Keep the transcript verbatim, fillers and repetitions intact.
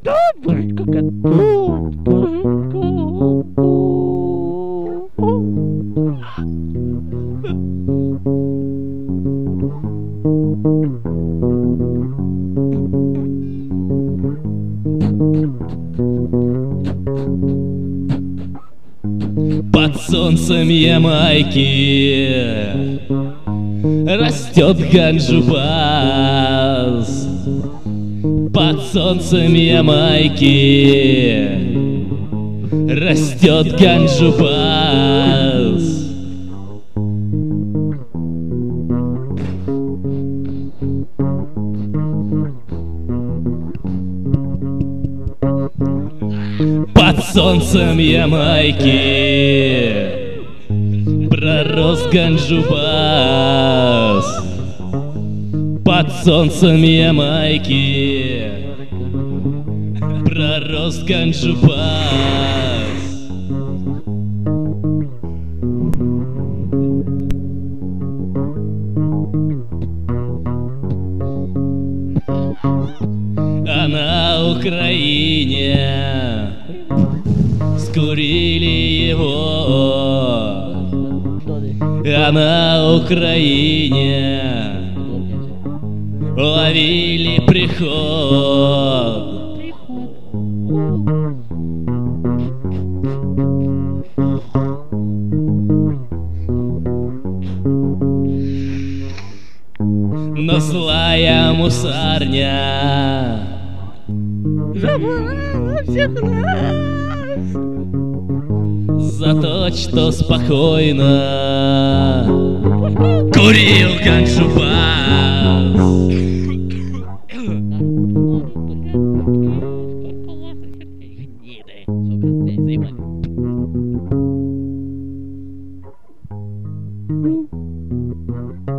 добрый, как под солнцем Ямайки растет ганджубас. Под солнцем Ямайки растет ганджубас. Под солнцем Ямайки пророс ганджубас. Под солнцем Ямайки пророс ганджубас. А на Украине скурили его. А на Украине ловили приход. Но злая мусарня забрала всех нас. за то, что спокойно курил ганджубас. Сука, блядь, заебали.